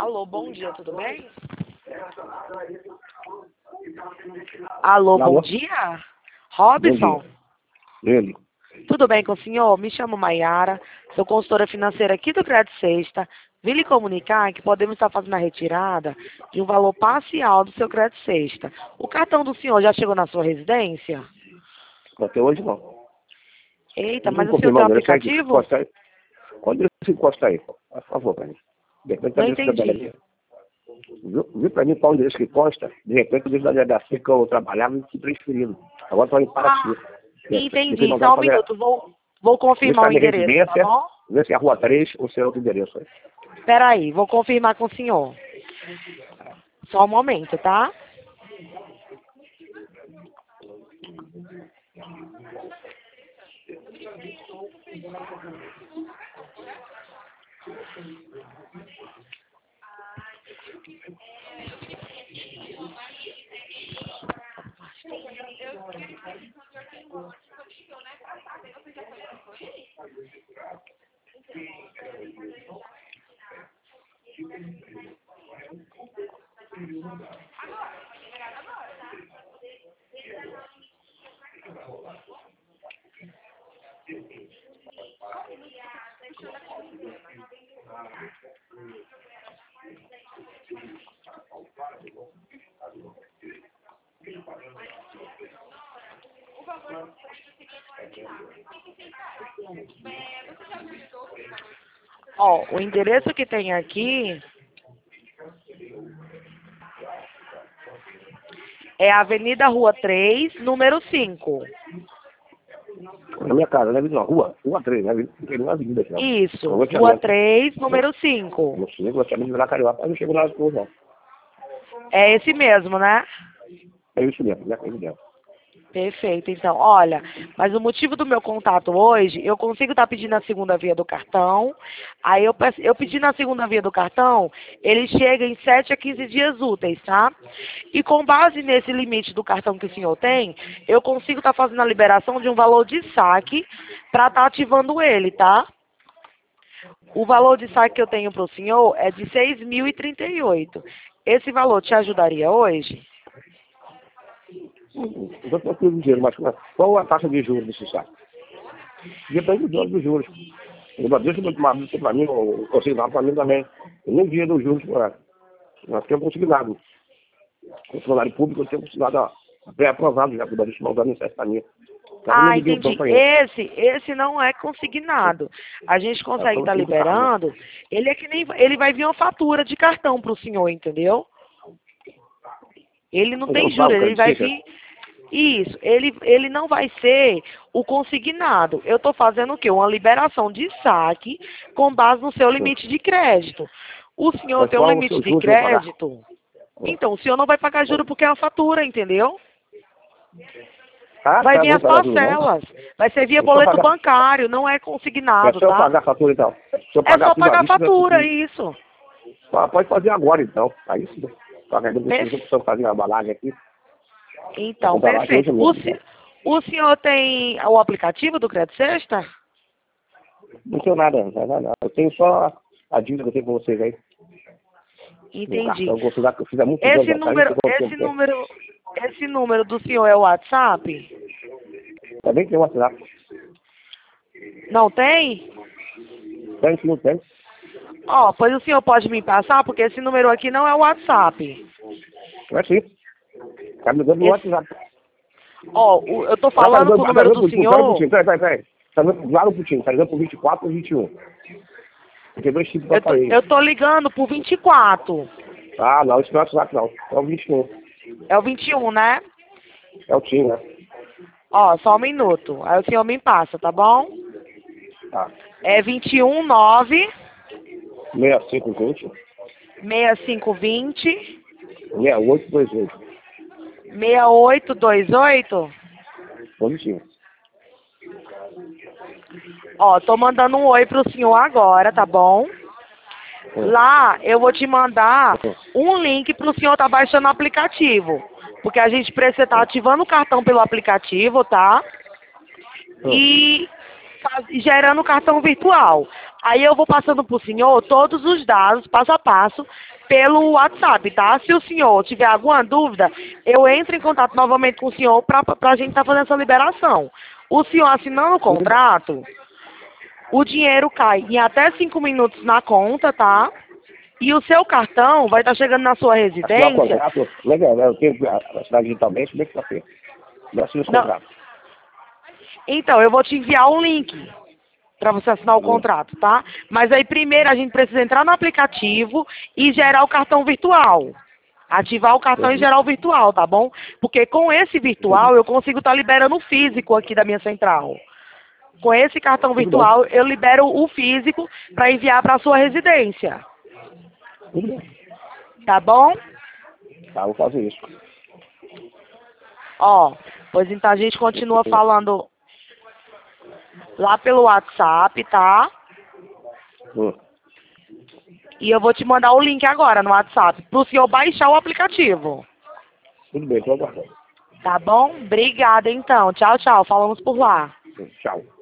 Alô, bom dia, tudo bem? Alô, bom dia? Robson? Bom dia. Ele. Tudo bem com o senhor? Me chamo Maiara, sou consultora financeira aqui do Crédito Sexta. Vim lhe comunicar que podemos estar fazendo a retirada de um valor parcial do seu Crédito Sexta. O cartão do senhor já chegou na sua residência? Até hoje não. Eita, Não mas o senhor tem um aplicativo? Quando ele encosta aí, por favor, para mim. De repente, Não a da entendi. delegacia. Viu para mim qual o endereço que consta? De repente, o endereço da delegacia que eu trabalhava e fui transferido. Agora estou em Paraty. Entendi. Só um minuto, vou confirmar o endereço, tá bom? Vê se é a Rua 3 ou se é outro endereço aí. Espera aí, vou confirmar com o senhor. Só um momento, tá? Ó, o endereço que tem aqui é Avenida Rua 3, número 5. Na minha casa, né? Na Rua 3, né? Não na avenida aqui, não. Isso, Rua 3, número 5. Não chego, eu chamo de lá Carioca, mas não chego lá depois, não. É esse mesmo, né? É isso mesmo, né? É isso mesmo. Perfeito, então, olha, mas o motivo do meu contato hoje, eu consigo estar pedindo a segunda via do cartão, aí eu pedi na segunda via do cartão, ele chega em 7 a 15 dias úteis, tá? E com base nesse limite do cartão que o senhor tem, eu consigo estar fazendo a liberação de um valor de saque para estar ativando ele, tá? O valor de saque que eu tenho para o senhor é de R$ 6.038. Esse valor te ajudaria hoje? Eu estou com dinheiro, mas qual a taxa de juros desse saco? Depende dos juros. Deixa eu tomar isso para mim, ou consignado para mim também. Eu nem dinheiro dos juros, nós temos consignado. O funcionário público eu tenho consignado pré-aprovado já, que o Barismo não dá nem certo para mim. Ah, entendi. Esse não é consignado. A gente consegue estar liberando. Ele é que nem ele vai vir uma fatura de cartão para o senhor, entendeu? Ele não tem juros, ele vai vir. Isso, ele não vai ser o consignado. Eu estou fazendo o quê? Uma liberação de saque com base no seu limite de crédito. O senhor tem um limite de crédito. Então, o senhor não vai pagar juro porque é uma fatura, entendeu? Vai vir as parcelas. Vai ser via boleto bancário, não é consignado, tá? É só pagar a fatura, então. É só pagar a fatura, isso. Pode fazer agora, então. Aí sim. Estou fazendo a embalagem aqui. Então, perfeito. O senhor tem o aplicativo do Crédito Sexta? Não tenho nada. Eu tenho só a dívida que eu tenho com vocês aí. Entendi. Esse número do senhor é o WhatsApp? Também tem o WhatsApp. Não tem? Tem, sim, tem. Ó, pois o senhor pode me passar, porque esse número aqui não é o WhatsApp. É sim. Tá me dando o WhatsApp. Ó, eu tô falando pro número do senhor... Peraí. Tá dando lá no Putinho, tá ligando pro 24 ou 21. Porque dois tipos de aparelho. Eu tô ligando pro 24. Ah, não, isso não é WhatsApp, não. É o 21. É o 21, né? É o TIM, né? Ó, só um minuto. Aí o senhor me passa, tá bom? Tá. É 219... 6520. 6520... 6828. 6828? Positivo. Ó, tô mandando um oi pro senhor agora, tá bom? Lá eu vou te mandar um link pro senhor tá baixando o aplicativo. Porque a gente precisa estar ativando o cartão pelo aplicativo, tá? E gerando o cartão virtual. Aí eu vou passando pro senhor todos os dados, passo a passo, pelo WhatsApp, tá? Se o senhor tiver alguma dúvida, eu entro em contato novamente com o senhor pra gente estar fazendo essa liberação. O senhor assinando o contrato, o dinheiro cai em até 5 minutos na conta, tá? E o seu cartão vai estar chegando na sua Assinar o residência. contrato, legal, né? Eu tenho que assinar digitalmente, como é que tá feito? Não assino esse Não. contrato. Então, eu vou te enviar um link para você assinar o contrato, tá? Mas aí primeiro a gente precisa entrar no aplicativo e gerar o cartão virtual. Ativar o cartão e gerar o virtual, tá bom? Porque com esse virtual eu consigo estar liberando o físico aqui da minha central. Com esse cartão virtual eu libero o físico para enviar para a sua residência. Tudo bem. Tá bom? Tá, vou fazer isso. Ó, pois então a gente continua falando lá pelo WhatsApp, tá? E eu vou te mandar o link agora no WhatsApp, pro senhor baixar o aplicativo. Tudo bem, estou aguardando. Tá bom? Obrigada, então. Tchau, tchau. Falamos por lá. Tchau.